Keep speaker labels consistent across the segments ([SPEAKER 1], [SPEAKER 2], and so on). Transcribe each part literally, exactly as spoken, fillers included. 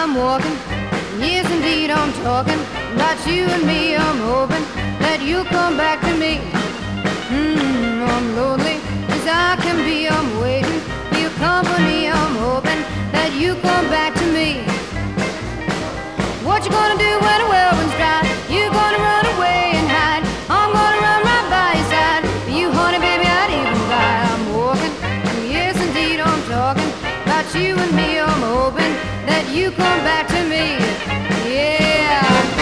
[SPEAKER 1] I'm walking, yes indeed I'm talking about you and me. I'm hoping that you'll come back to me. Hmm, I'm lonely as I can be. I'm waiting for your company. I'm hoping that you come back to me. What you gonna do when the well runs dry? You gonna run away and hide? I'm gonna run right by your side. For you, honey, baby, I'd even die. I'm walking, yes indeed I'm talking about you and me. I'm hoping that you come back to me. Yeah.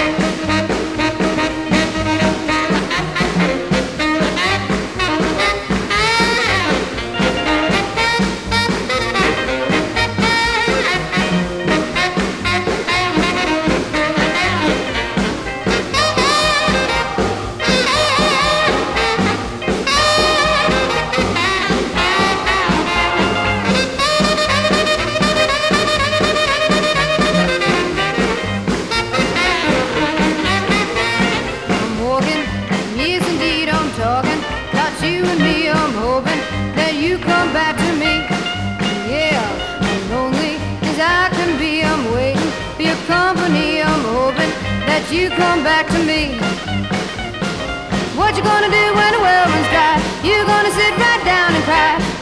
[SPEAKER 1] Talking about you and me, I'm hoping that you come back to me. Yeah, I'm lonely as I can be. I'm waiting for your company. I'm hoping that you come back to me. What you gonna do when the well runs dry? You gonna sit right down and cry?